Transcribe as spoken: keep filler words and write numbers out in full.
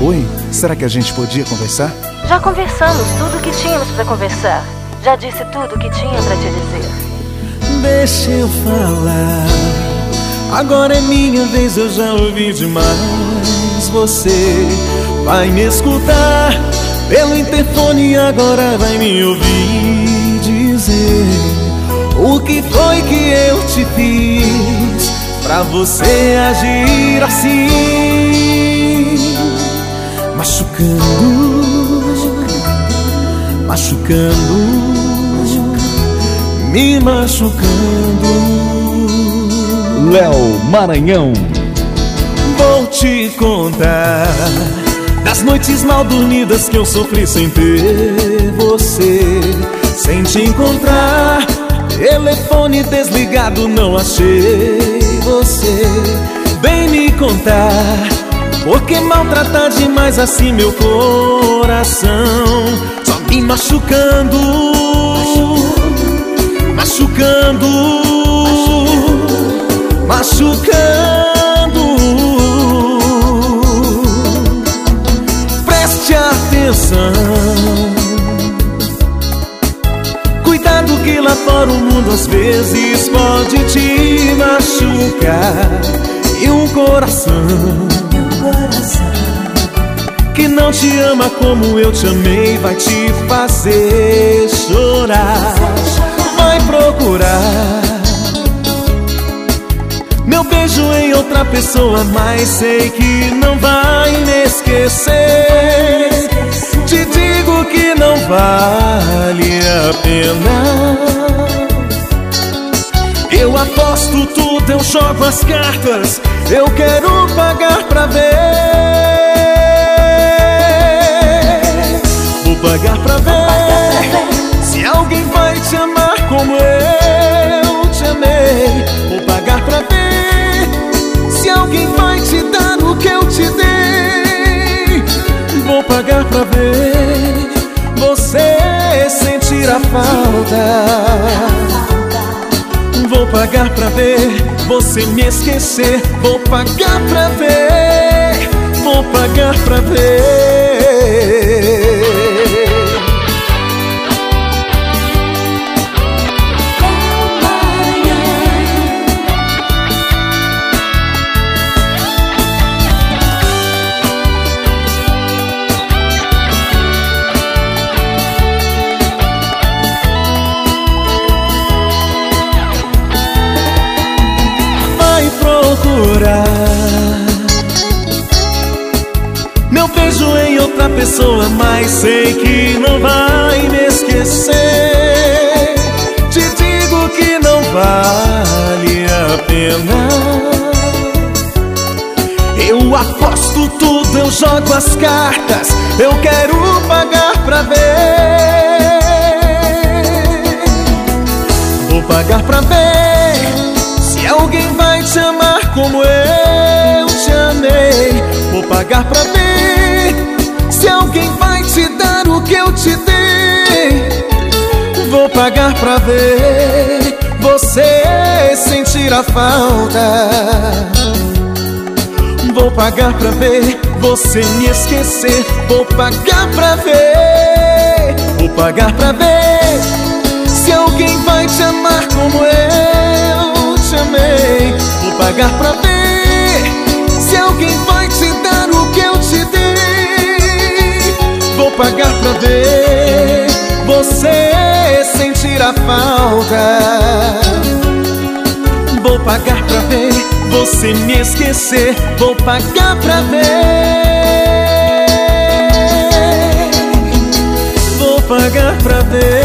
Oi, será que a gente podia conversar? Já conversamos tudo o que tínhamos pra conversar. Já disse tudo o que tinha pra te dizer. Deixa eu falar, agora é minha vez, eu já ouvi demais. Você vai me escutar pelo interfone e agora vai me ouvir dizer o que foi que eu te fiz pra você agir assim, machucando, machucando, me machucando. Léo Maranhão. Vou te contar das noites mal dormidas que eu sofri sem ter você, sem te encontrar. Telefone desligado, não achei você. Vem me contar, porque maltratar demais assim meu coração, só me machucando, machucando, machucando. Preste atenção, cuidado que lá fora o mundo às vezes pode te machucar. E um coração que não te ama como eu te amei vai te fazer chorar. Vai procurar meu beijo em outra pessoa, mas sei que não vai me esquecer. Te digo que não vale a pena. Eu aposto tudo, eu jogo as cartas, eu quero pagar pra ver. Vou pagar pra ver se alguém vai te amar como eu te amei. Vou pagar pra ver se alguém vai te dar o que eu te dei. Vou pagar pra ver você sentir a falta. Vou pagar pra ver você me esquecer. Vou pagar pra ver, vou pagar pra ver. Meu beijo em outra pessoa, mas sei que não vai me esquecer. Te digo que não vale a pena. Eu aposto tudo, eu jogo as cartas, eu quero pagar pra ver. Vou pagar pra ver se alguém vai te amar como eu te amei. Vou pagar pra ver se alguém vai te dar o que eu te dei. Vou pagar pra ver você sentir a falta. Vou pagar pra ver você me esquecer. Vou pagar pra ver, vou pagar pra ver se alguém vai te amar como eu te amei. Vou pagar pra ver se alguém vai te dar o que eu te dei. Vou pagar pra ver você sentir a falta. Vou pagar pra ver você me esquecer. Vou pagar pra ver, vou pagar pra ver.